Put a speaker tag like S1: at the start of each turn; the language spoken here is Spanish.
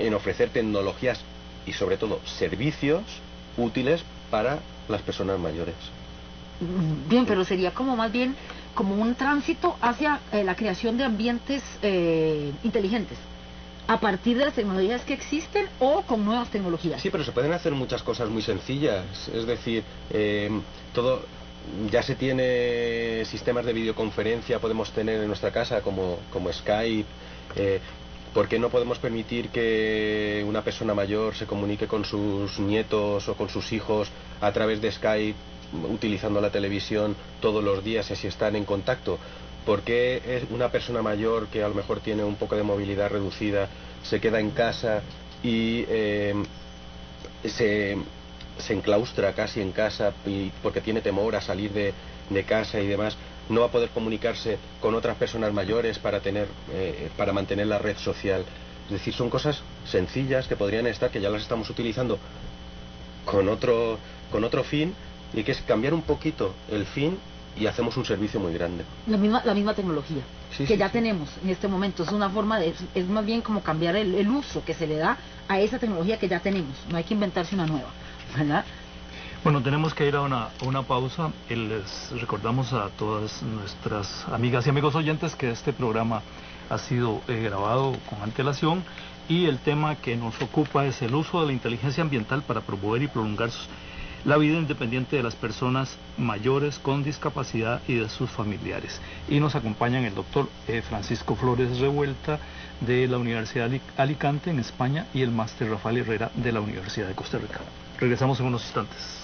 S1: en ofrecer tecnologías y sobre todo servicios útiles para las personas mayores.
S2: Bien, pero sería como más bien como un tránsito hacia la creación de ambientes inteligentes, a partir de las tecnologías que existen o con nuevas tecnologías.
S1: Sí, pero se pueden hacer muchas cosas muy sencillas, es decir, todo, ya se tiene sistemas de videoconferencia, podemos tener en nuestra casa como Skype. ¿Por qué no podemos permitir que una persona mayor se comunique con sus nietos o con sus hijos a través de Skype, utilizando la televisión todos los días y así están en contacto? ¿Por qué es una persona mayor que a lo mejor tiene un poco de movilidad reducida se queda en casa y se enclaustra casi en casa porque tiene temor a salir de casa y demás? No va a poder comunicarse con otras personas mayores para mantener la red social. Es decir, son cosas sencillas que podrían estar, que ya las estamos utilizando con otro fin, y que es cambiar un poquito el fin y hacemos un servicio muy grande.
S2: La misma tecnología que ya tenemos en este momento es una forma es más bien como cambiar el uso que se le da a esa tecnología que ya tenemos. No hay que inventarse una nueva, ¿verdad?
S3: Bueno, tenemos que ir a una pausa. Les recordamos a todas nuestras amigas y amigos oyentes que este programa ha sido grabado con antelación, y el tema que nos ocupa es el uso de la inteligencia ambiental para promover y prolongar la vida independiente de las personas mayores con discapacidad y de sus familiares. Y nos acompañan el doctor Francisco Flores Revuelta de la Universidad de Alicante en España y el máster Rafael Herrera de la Universidad de Costa Rica. Regresamos en unos instantes.